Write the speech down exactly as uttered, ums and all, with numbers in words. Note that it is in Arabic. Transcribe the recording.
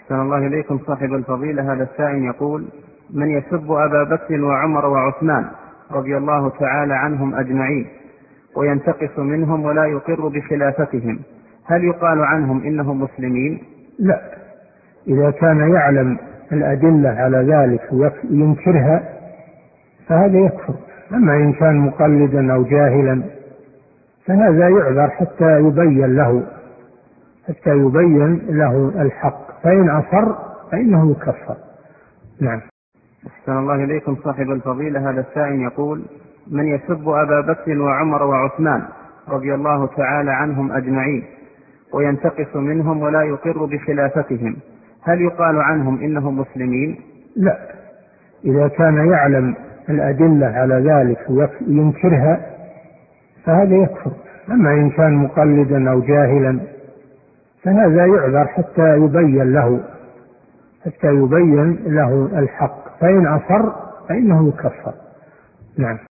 أحسن الله إليكم صاحب الفضيلة. هذا السائل يقول: من يسب أبا بكر وعمر وعثمان رضي الله تعالى عنهم أجمعين وينتقص منهم ولا يقر بخلافتهم، هل يقال عنهم إنهم مسلمين؟ لا، إذا كان يعلم الأدلة على ذلك وينكرها فهذا يكفر. أما إن كان مقلدا أو جاهلا فهذا يعذر حتى يبين له حتى يبين له الحق، فإن أصر فإنه يكفر. نعم. أحسن الله إليكم صاحب الفضيلة. هذا السائل يقول: من يسب أبا بكر وعمر وعثمان رضي الله تعالى عنهم أجمعين وينتقص منهم ولا يقر بخلافتهم، هل يقال عنهم إنهم مسلمين؟ لا، إذا كان يعلم الأدلة على ذلك وينكرها فهذا يكفر. أما إن كان مقلدا أو جاهلا فهذا يعذر حتى يبين له حتى يبين له الحق، فإن أصر فإنه يكفر. نعم.